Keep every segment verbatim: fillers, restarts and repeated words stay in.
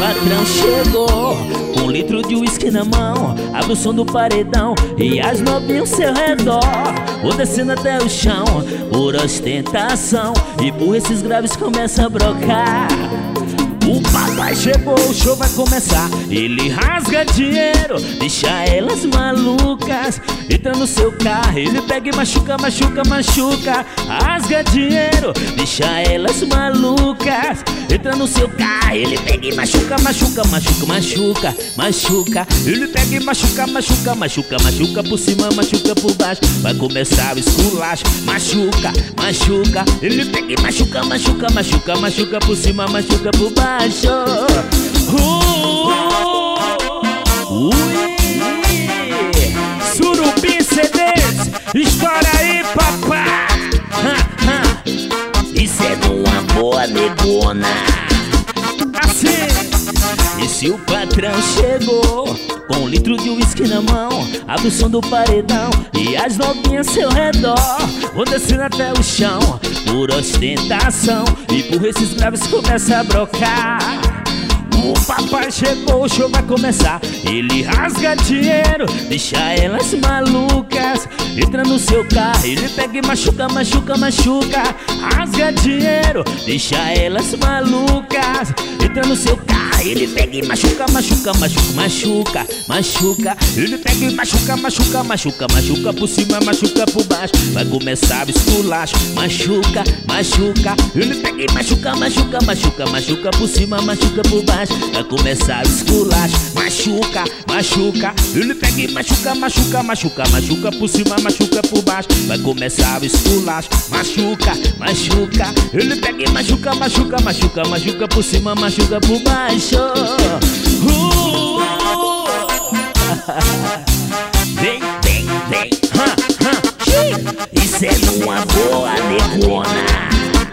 patrão chegou com um litro de uísque na mão, abre o som do paredão e as novinhas ao seu redor. Vou descendo até o chão por ostentação e por esses graves começa a brocar. O papai chegou, o show vai começar. Ele rasga dinheiro, deixa elas malucas. Entra no seu carro, ele pega e machuca, machuca, machuca. Rasga dinheiro, deixa elas malucas. Entra no seu carro, ele pega e machuca, machuca, machuca, machuca, machuca. Ele pega e machuca, machuca, machuca, machuca por cima, machuca por baixo. Vai começar o esculacho, machuca, machuca. Ele pega e machuca, machuca, machuca, machuca por cima, machuca por baixo. Uh, uh, Surubim C Ds, estoura aí, papá. Ha, ha. Isso é de uma boa negona. Assim. E se o patrão chegou com um litro de uísque na mão, abre o som do paredão e as novinhas ao seu redor. Vou descendo até o chão por ostentação e por esses graves começa a brocar. O papai chegou, o show vai começar. Ele rasga dinheiro, deixa elas malucas. Entra no seu carro, ele pega e machuca, machuca, machuca. Rasga dinheiro, deixa elas malucas. Entra no seu carro, ele pega e machuca, machuca, machuca, machuca, machuca. Ele pega e machuca, machuca, machuca, machuca por cima, machuca por baixo. Vai começar o esculacho, machuca, machuca. Ele pega e machuca, machuca, machuca, machuca por cima, machuca por baixo. Vai começar o esculacho, machuca, machuca. Ele pega e machuca, machuca, machuca, machuca por cima, machuca por baixo. Vai começar o esculacho, machuca, machuca. Ele pega e machuca, machuca, machuca, machuca por cima, machuca por baixo. uh, Vem, vem, vem, ha, ha. Isso é numa boa negona.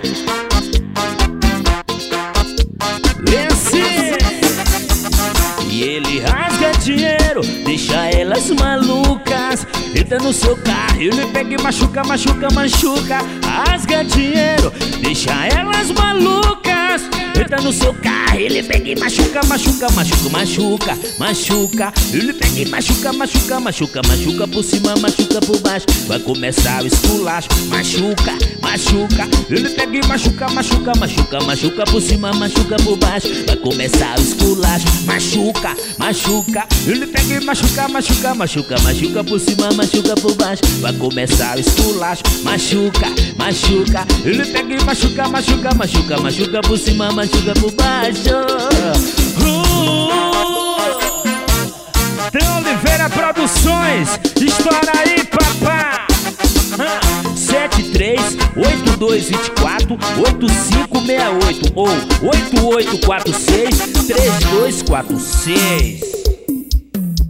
E ele rasga dinheiro, deixa elas malucas. Entra no seu carro, ele pega e machuca, machuca, machuca. Rasga dinheiro, deixa elas malucas. Entra no seu carro, ele pega e machuca, machuca, machuca, machuca, machuca. Ele pega e machuca, machuca, machuca, machuca por cima, machuca por baixo. Vai começar o esculacho, machuca, machuca. Ele pega e machuca, machuca, machuca, machuca por cima, machuca por baixo. Vai começar o esculacho, machuca, machuca. Ele pega e machuca, machuca, machuca, machuca por cima, machuca por baixo. Vai começar o esculacho, machuca, machuca. Ele pega e machuca, machuca, machuca, machuca por cima, machuca por baixo. uh, Tem Oliveira Produções, estoura aí, papá. Sete três oito dois dois quatro oito cinco seis oito ou oito oito quatro seis três dois quatro seis.